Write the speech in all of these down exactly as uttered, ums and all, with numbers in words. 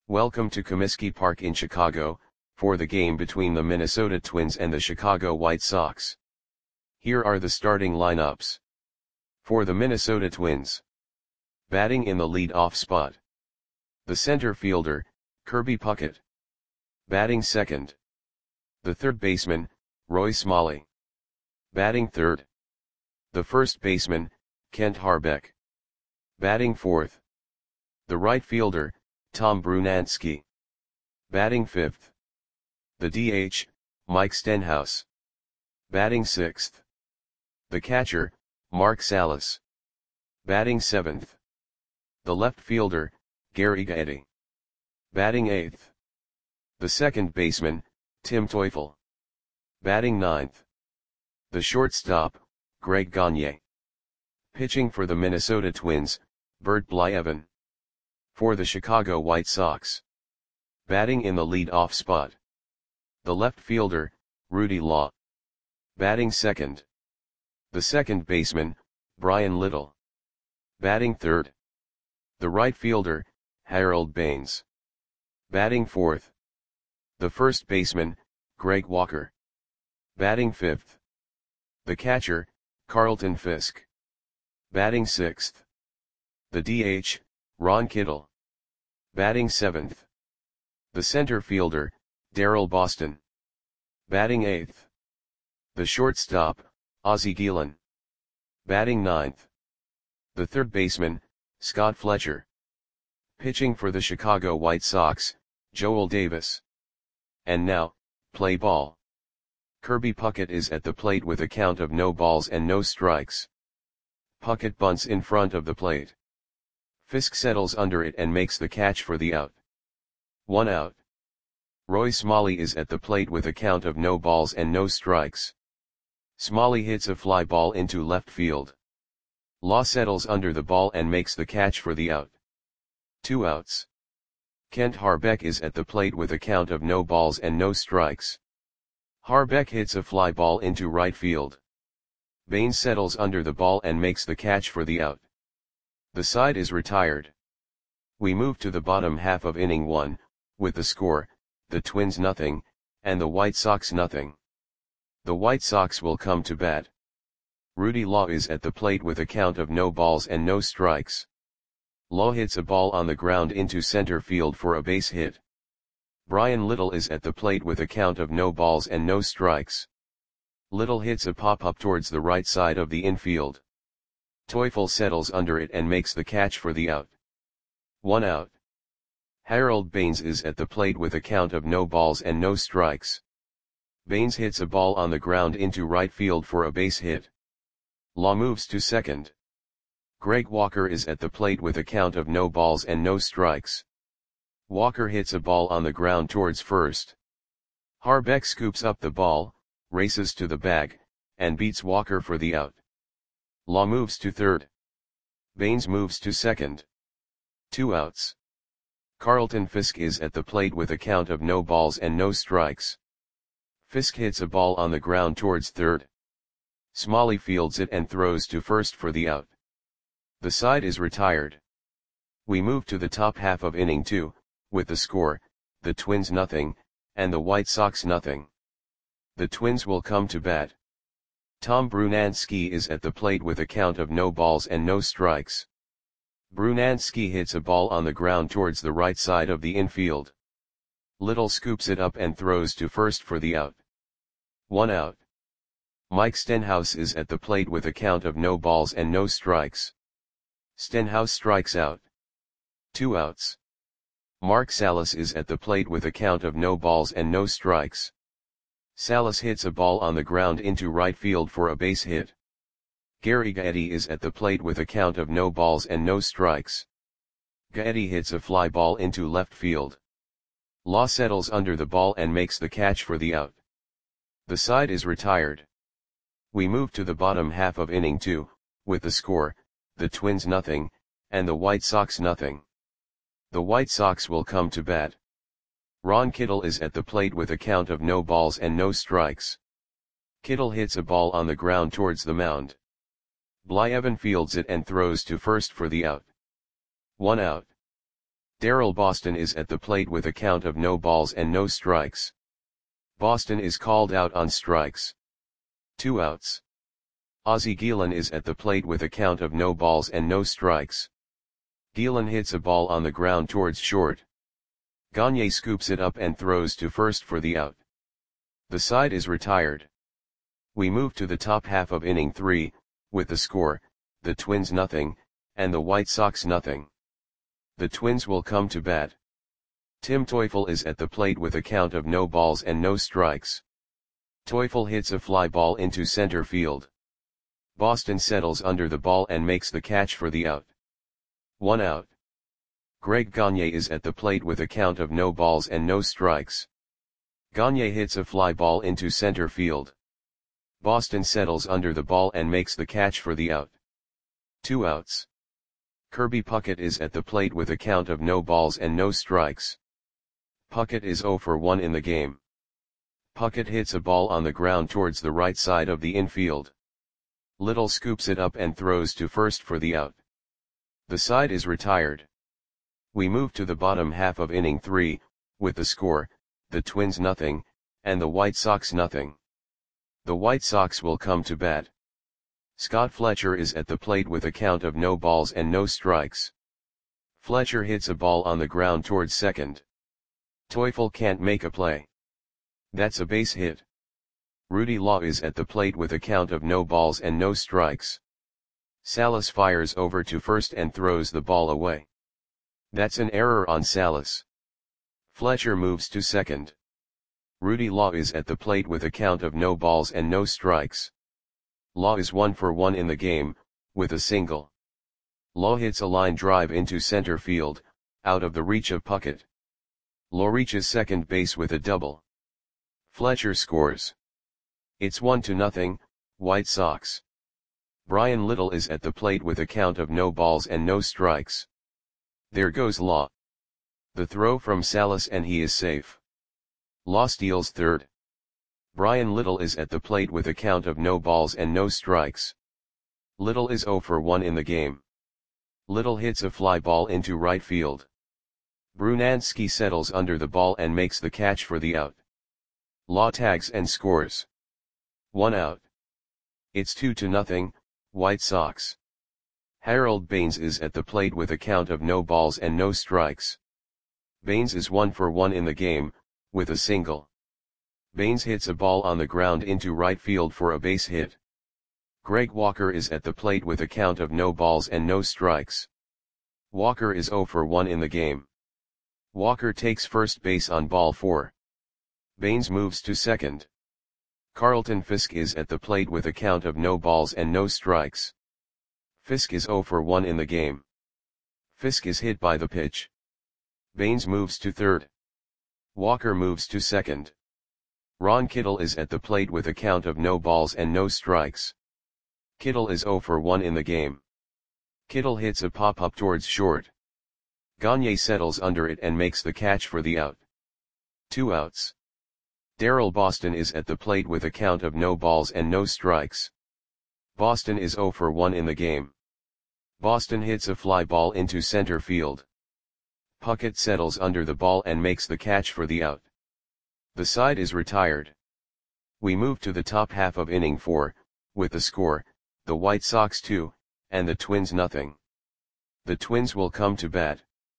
Welcome to Comiskey Park in Chicago, for the game between the Minnesota Twins and the Chicago White Sox. Here are the starting lineups. For the Minnesota Twins. Batting in the lead-off spot. The center fielder, Kirby Puckett. Batting second. The third baseman, Roy Smalley. Batting third. The first baseman, Kent Hrbek. Batting fourth. The right fielder, Tom Brunansky. Batting fifth. The D H, Mike Stenhouse. Batting sixth. The catcher, Mark Salas. Batting seventh. The left fielder, Gary Gaetti. Batting eighth. The second baseman, Tim Teufel. Batting ninth. The shortstop, Greg Gagne. Pitching for the Minnesota Twins, Bert Blyleven. For the Chicago White Sox. Batting in the lead-off spot. The left fielder, Rudy Law. Batting second. The second baseman, Bryan Little. Batting third. The right fielder, Harold Baines. Batting fourth. The first baseman, Greg Walker. Batting fifth. The catcher, Carlton Fisk. Batting sixth. The D H, Ron Kittle. Batting seventh. The center fielder, Darryl Boston. Batting eighth. The shortstop, Ozzie Guillen. Batting ninth. The third baseman, Scott Fletcher. Pitching for the Chicago White Sox, Joel Davis. And now, play ball. Kirby Puckett is at the plate with a count of no balls and no strikes. Puckett bunts in front of the plate. Fisk settles under it and makes the catch for the out. One out. Roy Smalley is at the plate with a count of no balls and no strikes. Smalley hits a fly ball into left field. Law settles under the ball and makes the catch for the out. Two outs. Kent Hrbek is at the plate with a count of no balls and no strikes. Hrbek hits a fly ball into right field. Baines settles under the ball and makes the catch for the out. The side is retired. We move to the bottom half of inning one, with the score, the Twins nothing, and the White Sox nothing. The White Sox will come to bat. Rudy Law is at the plate with a count of no balls and no strikes. Law hits a ball on the ground into center field for a base hit. Bryan Little is at the plate with a count of no balls and no strikes. Little hits a pop-up towards the right side of the infield. Teufel settles under it and makes the catch for the out. One out. Harold Baines is at the plate with a count of no balls and no strikes. Baines hits a ball on the ground into right field for a base hit. Law moves to second. Greg Walker is at the plate with a count of no balls and no strikes. Walker hits a ball on the ground towards first. Hrbek scoops up the ball, races to the bag, and beats Walker for the out. Law moves to third. Baines moves to second. Two outs. Carlton Fisk is at the plate with a count of no balls and no strikes. Fisk hits a ball on the ground towards third. Smalley fields it and throws to first for the out. The side is retired. We move to the top half of inning two, with the score, the Twins nothing, and the White Sox nothing. The Twins will come to bat. Tom Brunansky is at the plate with a count of no balls and no strikes. Brunansky hits a ball on the ground towards the right side of the infield. Little scoops it up and throws to first for the out. One out. Mike Stenhouse is at the plate with a count of no balls and no strikes. Stenhouse strikes out. Two outs. Mark Salas is at the plate with a count of no balls and no strikes. Salas hits a ball on the ground into right field for a base hit. Gary Gaetti is at the plate with a count of no balls and no strikes. Gaetti hits a fly ball into left field. Law settles under the ball and makes the catch for the out. The side is retired. We move to the bottom half of inning two, with the score, the Twins nothing, and the White Sox nothing. The White Sox will come to bat. Ron Kittle is at the plate with a count of no balls and no strikes. Kittle hits a ball on the ground towards the mound. Blyleven fields it and throws to first for the out. One out. Darryl Boston is at the plate with a count of no balls and no strikes. Boston is called out on strikes. Two outs. Ozzie Guillen is at the plate with a count of no balls and no strikes. Guillen hits a ball on the ground towards short. Gagne scoops it up and throws to first for the out. The side is retired. We move to the top half of inning three, with the score, the Twins nothing, and the White Sox nothing. The Twins will come to bat. Tim Teufel is at the plate with a count of no balls and no strikes. Teufel hits a fly ball into center field. Boston settles under the ball and makes the catch for the out. One out. Greg Gagne is at the plate with a count of no balls and no strikes. Gagne hits a fly ball into center field. Boston settles under the ball and makes the catch for the out. Two outs. Kirby Puckett is at the plate with a count of no balls and no strikes. Puckett is zero for one in the game. Puckett hits a ball on the ground towards the right side of the infield. Little scoops it up and throws to first for the out. The side is retired. We move to the bottom half of inning three, with the score, the Twins nothing, and the White Sox nothing. The White Sox will come to bat. Scott Fletcher is at the plate with a count of no balls and no strikes. Fletcher hits a ball on the ground towards second. Teufel can't make a play. That's a base hit. Rudy Law is at the plate with a count of no balls and no strikes. Salas fires over to first and throws the ball away. That's an error on Salas. Fletcher moves to second. Rudy Law is at the plate with a count of no balls and no strikes. Law is one for one in the game, with a single. Law hits a line drive into center field, out of the reach of Puckett. Law reaches second base with a double. Fletcher scores. It's one to nothing, White Sox. Brian Little is at the plate with a count of no balls and no strikes. There goes Law. The throw from Salas and he is safe. Law steals third. Brian Little is at the plate with a count of no balls and no strikes. Little is zero for one in the game. Little hits a fly ball into right field. Brunansky settles under the ball and makes the catch for the out. Law tags and scores. One out. It's two to nothing, White Sox. Harold Baines is at the plate with a count of no balls and no strikes. Baines is one for one in the game, with a single. Baines hits a ball on the ground into right field for a base hit. Greg Walker is at the plate with a count of no balls and no strikes. Walker is zero for one in the game. Walker takes first base on ball four. Baines moves to second. Carlton Fisk is at the plate with a count of no balls and no strikes. Fisk is zero for one in the game. Fisk is hit by the pitch. Baines moves to third. Walker moves to second. Ron Kittle is at the plate with a count of no balls and no strikes. Kittle is zero for one in the game. Kittle hits a pop-up towards short. Gagne settles under it and makes the catch for the out. Two outs. Darryl Boston is at the plate with a count of no balls and no strikes. Boston is zero for one in the game. Boston hits a fly ball into center field. Puckett settles under the ball and makes the catch for the out. The side is retired. We move to the top half of inning four, with the score, the White Sox two, and the Twins nothing. The Twins will come to bat.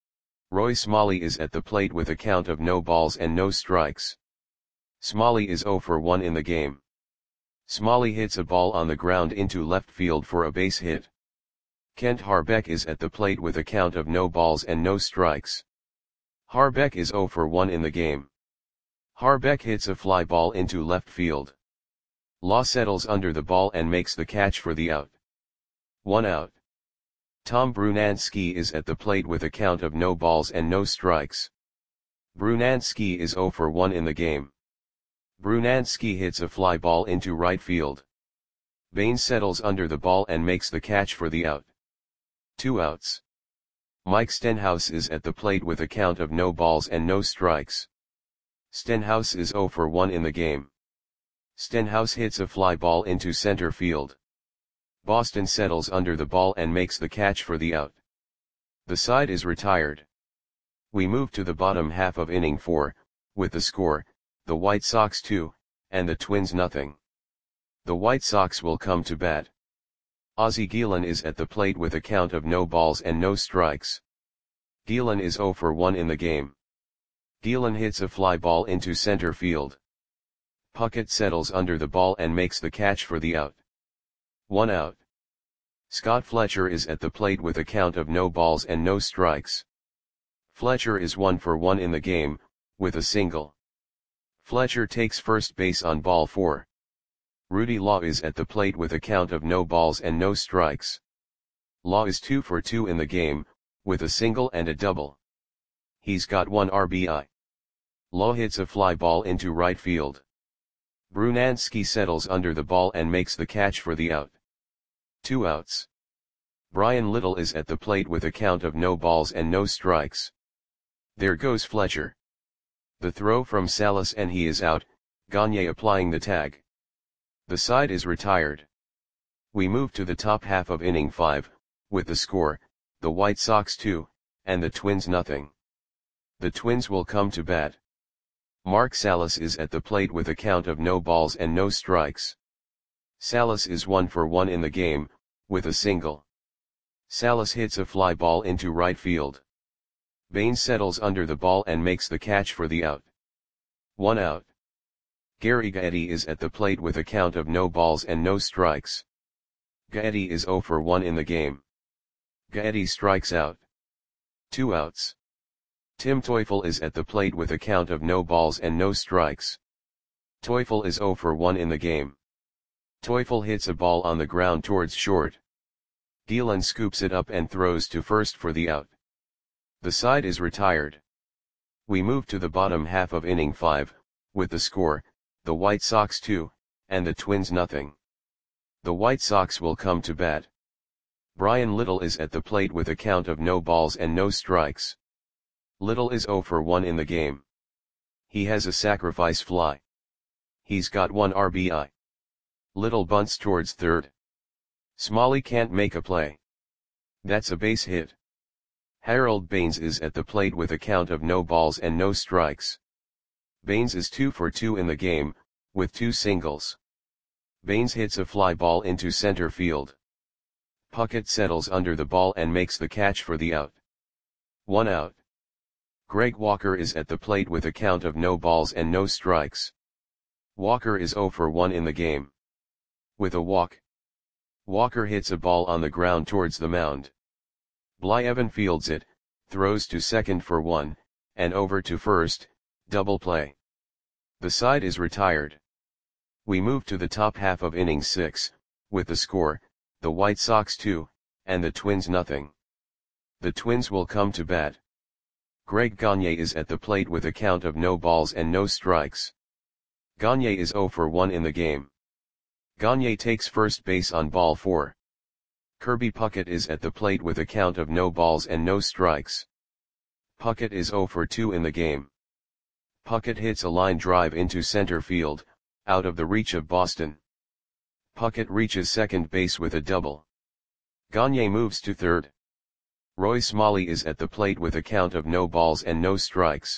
Roy Smalley is at the plate with a count of no balls and no strikes. Smalley is zero for one in the game. Smalley hits a ball on the ground into left field for a base hit. Kent Harbeck is at the plate with a count of no balls and no strikes. Harbeck is zero for one in the game. Harbeck hits a fly ball into left field. Law settles under the ball and makes the catch for the out. One out. Tom Brunansky is at the plate with a count of no balls and no strikes. Brunansky is zero for one in the game. Brunansky hits a fly ball into right field. Baines settles under the ball and makes the catch for the out. Two outs. Mike Stenhouse is at the plate with a count of no balls and no strikes. Stenhouse is zero for one in the game. Stenhouse hits a fly ball into center field. Boston settles under the ball and makes the catch for the out. The side is retired. We move to the bottom half of inning four, with the score, the White Sox two, and the Twins nothing. The White Sox will come to bat. Ozzie Guillen is at the plate with a count of no balls and no strikes. Guillen is oh for one in the game. Guillen hits a fly ball into center field. Puckett settles under the ball and makes the catch for the out. One out. Scott Fletcher is at the plate with a count of no balls and no strikes. Fletcher is one for one in the game, with a single. Fletcher takes first base on ball four. Rudy Law is at the plate with a count of no balls and no strikes. Law is two for two in the game, with a single and a double. He's got one R B I. Law hits a fly ball into right field. Brunansky settles under the ball and makes the catch for the out. Two outs. Brian Little is at the plate with a count of no balls and no strikes. There goes Fletcher. The throw from Salas and he is out, Gagne applying the tag. The side is retired. We move to the top half of inning five, with the score, the White Sox two, and the Twins nothing. The Twins will come to bat. Mark Salas is at the plate with a count of no balls and no strikes. Salas is one for one in the game, with a single. Salas hits a fly ball into right field. Baines settles under the ball and makes the catch for the out. One out. Gary Gaetti is at the plate with a count of no balls and no strikes. Gaetti is oh for one in the game. Gaetti strikes out. Two outs. Tim Teufel is at the plate with a count of no balls and no strikes. Teufel is oh for one in the game. Teufel hits a ball on the ground towards short. Guillen scoops it up and throws to first for the out. The side is retired. We move to the bottom half of inning five, with the score, the White Sox two, and the Twins nothing. The White Sox will come to bat. Brian Little is at the plate with a count of no balls and no strikes. Little is oh for one in the game. He has a sacrifice fly. He's got one R B I. Little bunts towards third. Smalley can't make a play. That's a base hit. Harold Baines is at the plate with a count of no balls and no strikes. Baines is two for two in the game, with two singles. Baines hits a fly ball into center field. Puckett settles under the ball and makes the catch for the out. One out. Greg Walker is at the plate with a count of no balls and no strikes. Walker is oh for one in the game. With a walk. Walker hits a ball on the ground towards the mound. Blyevin fields it, throws to second for one, and over to first, double play. The side is retired. We move to the top half of inning six, with the score, the White Sox two, and the Twins nothing. The Twins will come to bat. Greg Gagne is at the plate with a count of no balls and no strikes. Gagne is oh for one in the game. Gagne takes first base on ball four. Kirby Puckett is at the plate with a count of no balls and no strikes. Puckett is oh for two in the game. Puckett hits a line drive into center field, out of the reach of Boston. Puckett reaches second base with a double. Gagne moves to third. Roy Smalley is at the plate with a count of no balls and no strikes.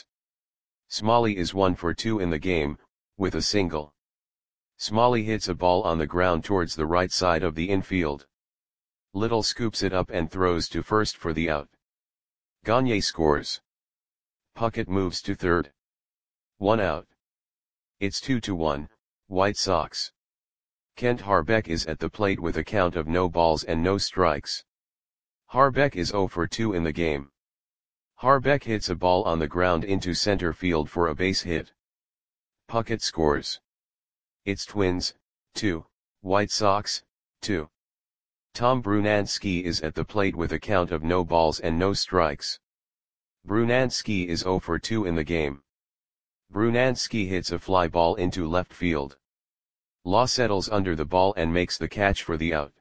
Smalley is one for two in the game, with a single. Smalley hits a ball on the ground towards the right side of the infield. Little scoops it up and throws to first for the out. Gagne scores. Puckett moves to third. One out. It's two to one, White Sox. Kent Harbeck is at the plate with a count of no balls and no strikes. Harbeck is oh for two in the game. Harbeck hits a ball on the ground into center field for a base hit. Puckett scores. It's Twins, two, White Sox, two. Tom Brunansky is at the plate with a count of no balls and no strikes. Brunansky is oh for two in the game. Brunansky hits a fly ball into left field. Law settles under the ball and makes the catch for the out.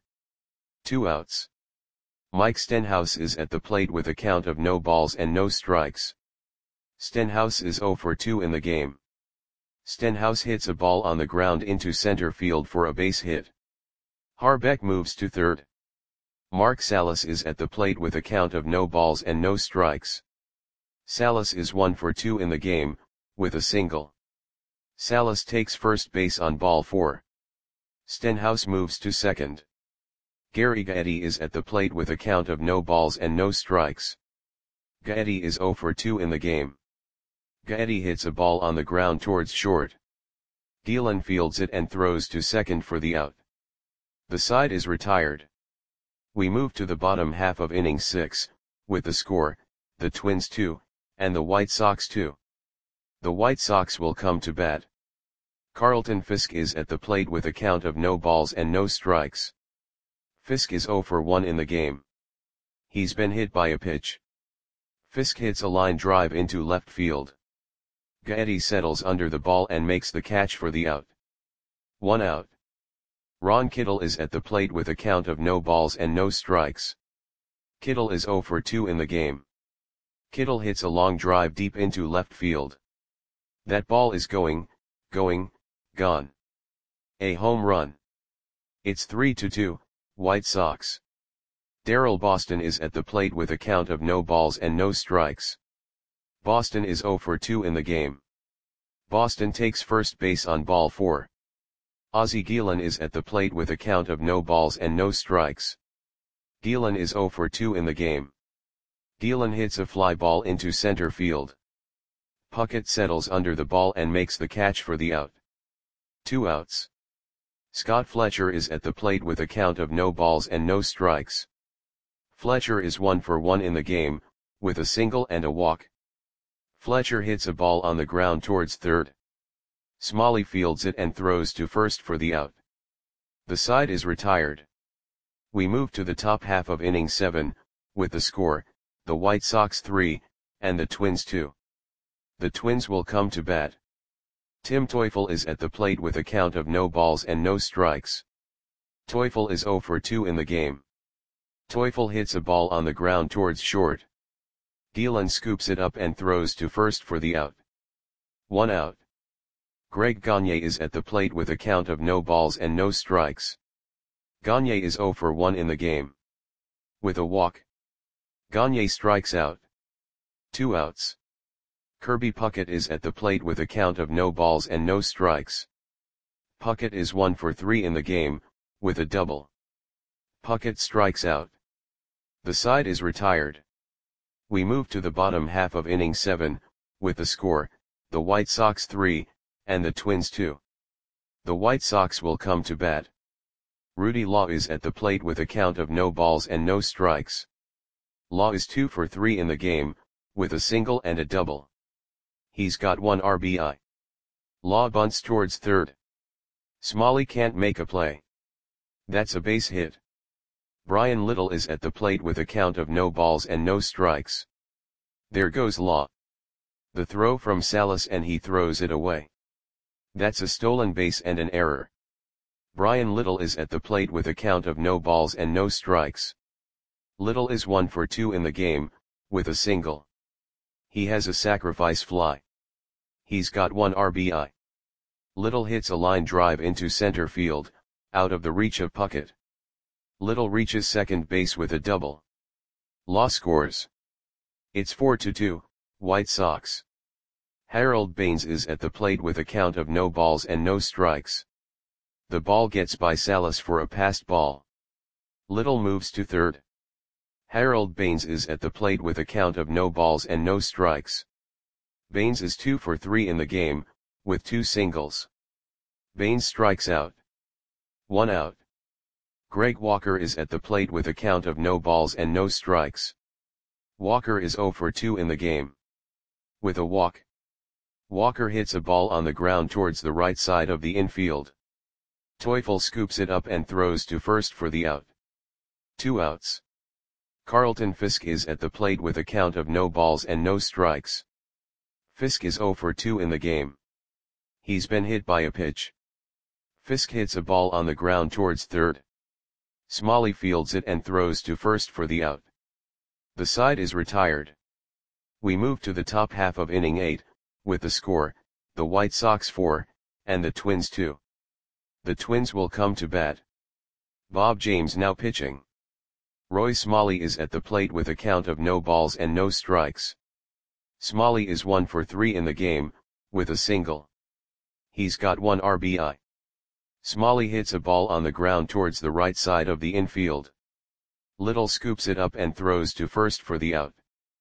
Two outs. Mike Stenhouse is at the plate with a count of no balls and no strikes. Stenhouse is oh for two in the game. Stenhouse hits a ball on the ground into center field for a base hit. Harbeck moves to third. Mark Salas is at the plate with a count of no balls and no strikes. Salas is one for two in the game, with a single. Salas takes first base on ball four. Stenhouse moves to second. Gary Gaetti is at the plate with a count of no balls and no strikes. Gaetti is zero for two in the game. Gaetti hits a ball on the ground towards short. Gielan fields it and throws to second for the out. The side is retired. We move to the bottom half of inning six, with the score, the Twins two, and the White Sox two. The White Sox will come to bat. Carlton Fisk is at the plate with a count of no balls and no strikes. Fisk is zero for one in the game. He's been hit by a pitch. Fisk hits a line drive into left field. Gaetti settles under the ball and makes the catch for the out. One out. Ron Kittle is at the plate with a count of no balls and no strikes. Kittle is zero for two in the game. Kittle hits a long drive deep into left field. That ball is going, going, gone. A home run. It's three to two, White Sox. Darrell Boston is at the plate with a count of no balls and no strikes. Boston is zero for two in the game. Boston takes first base on ball four. Ozzie Gielan is at the plate with a count of no balls and no strikes. Gielan is zero for two in the game. Gielan hits a fly ball into center field. Puckett settles under the ball and makes the catch for the out. Two outs. Scott Fletcher is at the plate with a count of no balls and no strikes. Fletcher is one for one in the game, with a single and a walk. Fletcher hits a ball on the ground towards third. Smalley fields it and throws to first for the out. The side is retired. We move to the top half of inning seven, with the score, the White Sox three, and the Twins two. The Twins will come to bat. Tim Teufel is at the plate with a count of no balls and no strikes. Teufel is zero for two in the game. Teufel hits a ball on the ground towards short. Gielan scoops it up and throws to first for the out. One out. Greg Gagne is at the plate with a count of no balls and no strikes. Gagne is zero for one in the game. With a walk. Gagne strikes out. Two outs. Kirby Puckett is at the plate with a count of no balls and no strikes. Puckett is one for three in the game, with a double. Puckett strikes out. The side is retired. We move to the bottom half of inning seven, with the score, the White Sox three, and the Twins two. The White Sox will come to bat. Rudy Law is at the plate with a count of no balls and no strikes. Law is two for three in the game, with a single and a double. He's got one R B I. Law bunts towards third. Smalley can't make a play. That's a base hit. Brian Little is at the plate with a count of no balls and no strikes. There goes Law. The throw from Salas and he throws it away. That's a stolen base and an error. Brian Little is at the plate with a count of no balls and no strikes. Little is one for two in the game, with a single. He has a sacrifice fly. He's got one R B I. Little hits a line drive into center field, out of the reach of Puckett. Little reaches second base with a double. Law scores. It's four to two, White Sox. Harold Baines is at the plate with a count of no balls and no strikes. The ball gets by Salas for a passed ball. Little moves to third. Harold Baines is at the plate with a count of no balls and no strikes. Baines is two for three in the game, with two singles. Baines strikes out. One out. Greg Walker is at the plate with a count of no balls and no strikes. Walker is zero for two in the game. With a walk. Walker hits a ball on the ground towards the right side of the infield. Teufel scoops it up and throws to first for the out. Two outs. Carlton Fisk is at the plate with a count of no balls and no strikes. Fisk is zero for two in the game. He's been hit by a pitch. Fisk hits a ball on the ground towards third. Smalley fields it and throws to first for the out. The side is retired. We move to the top half of inning eight, with the score, the White Sox four, and the Twins two. The Twins will come to bat. Bob James now pitching. Roy Smalley is at the plate with a count of no balls and no strikes. Smalley is one for three in the game, with a single. He's got one R B I. Smalley hits a ball on the ground towards the right side of the infield. Little scoops it up and throws to first for the out.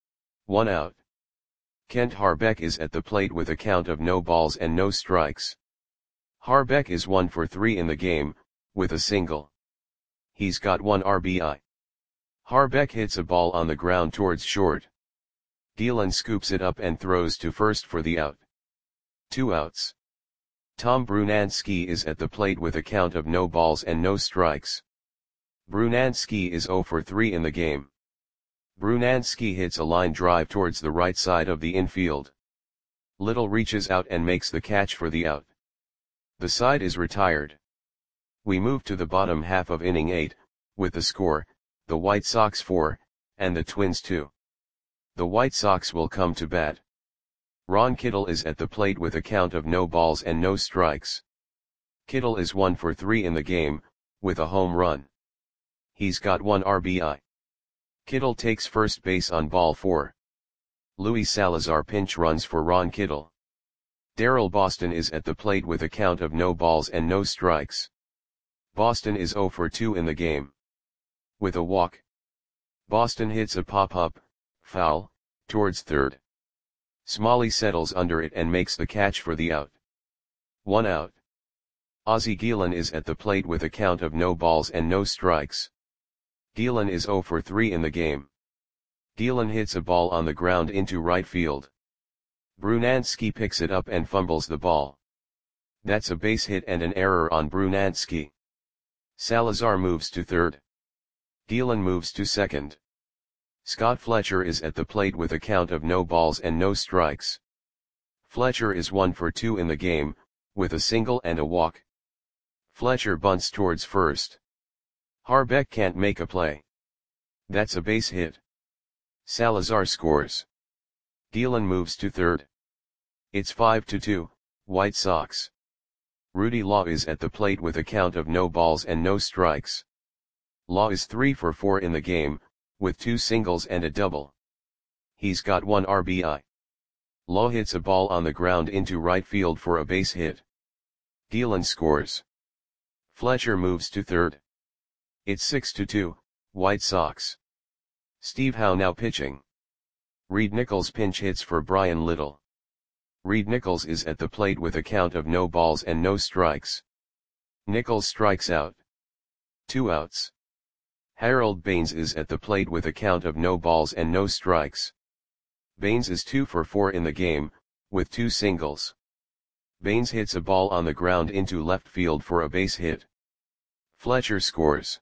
One out. Kent Harbeck is at the plate with a count of no balls and no strikes. Harbeck is one for three in the game, with a single. He's got one R B I. Harbeck hits a ball on the ground towards short. Gielan scoops it up and throws to first for the out. Two outs. Tom Brunansky is at the plate with a count of no balls and no strikes. Brunansky is zero for three in the game. Brunansky hits a line drive towards the right side of the infield. Little reaches out and makes the catch for the out. The side is retired. We move to the bottom half of inning eight, with the score, the White Sox four, and the Twins two. The White Sox will come to bat. Ron Kittle is at the plate with a count of no balls and no strikes. Kittle is one for three in the game, with a home run. He's got one R B I. Kittle takes first base on ball four. Luis Salazar pinch runs for Ron Kittle. Darrell Boston is at the plate with a count of no balls and no strikes. Boston is zero for two in the game. With a walk. Boston hits a pop-up, foul, towards third. Smalley settles under it and makes the catch for the out. One out. Ozzie Gielan is at the plate with a count of no balls and no strikes. Gielan is zero for three in the game. Gielan hits a ball on the ground into right field. Brunansky picks it up and fumbles the ball. That's a base hit and an error on Brunansky. Salazar moves to third. Gielan moves to second. Scott Fletcher is at the plate with a count of no balls and no strikes. Fletcher is one for two in the game, with a single and a walk. Fletcher bunts towards first. Harbeck can't make a play. That's a base hit. Salazar scores. Gielan moves to third. It's five to two, White Sox. Rudy Law is at the plate with a count of no balls and no strikes. Law is three for four in the game, with two singles and a double. He's got one R B I. Law hits a ball on the ground into right field for a base hit. Gielan scores. Fletcher moves to third. It's six to two, White Sox. Steve Howe now pitching. Reed Nichols pinch hits for Brian Little. Reed Nichols is at the plate with a count of no balls and no strikes. Nichols strikes out. Two outs. Harold Baines is at the plate with a count of no balls and no strikes. Baines is two for four in the game, with two singles. Baines hits a ball on the ground into left field for a base hit. Fletcher scores.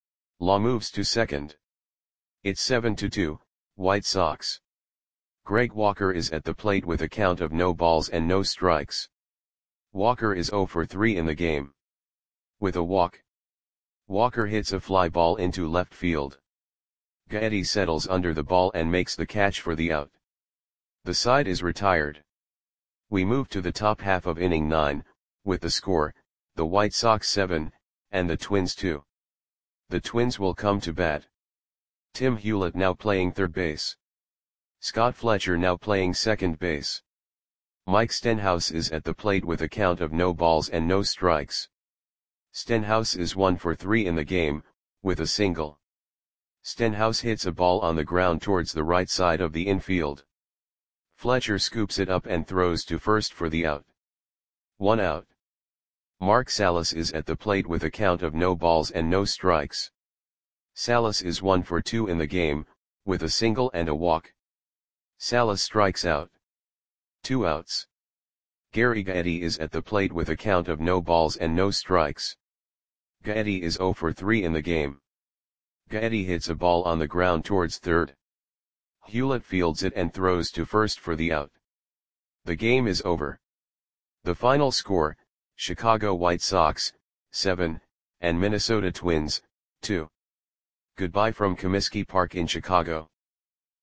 Law moves to second. It's seven to two, White Sox. Greg Walker is at the plate with a count of no balls and no strikes. Walker is zero for three in the game. With a walk. Walker hits a fly ball into left field. Gaetti settles under the ball and makes the catch for the out. The side is retired. We move to the top half of inning nine, with the score, the White Sox seven, and the Twins two. The Twins will come to bat. Tim Hewlett now playing third base. Scott Fletcher now playing second base. Mike Stenhouse is at the plate with a count of no balls and no strikes. Stenhouse is one for three in the game, with a single. Stenhouse hits a ball on the ground towards the right side of the infield. Fletcher scoops it up and throws to first for the out. One out. Mark Salas is at the plate with a count of no balls and no strikes. Salas is one for two in the game, with a single and a walk. Salas strikes out. Two outs. Gary Gaetti is at the plate with a count of no balls and no strikes. Gaetti is zero for three in the game. Gaetti hits a ball on the ground towards third. Hewlett fields it and throws to first for the out. The game is over. The final score, Chicago White Sox, seven, and Minnesota Twins, two. Goodbye from Comiskey Park in Chicago.